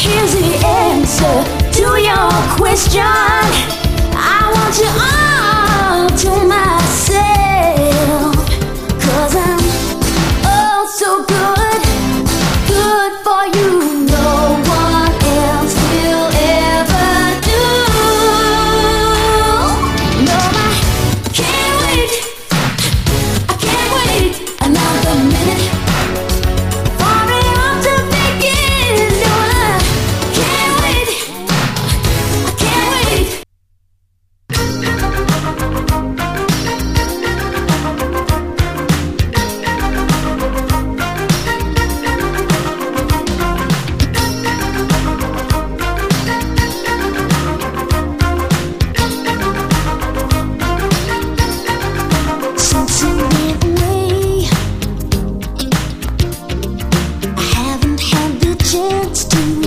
Here's the answer to your question. I want you all to myself, 'cause I'm oh so good, good for you. No one else will ever do. No, I can't wait. I can't wait another minute for it all to begin. No, I can't wait. I can't wait. Since you went away, I haven't had the chance to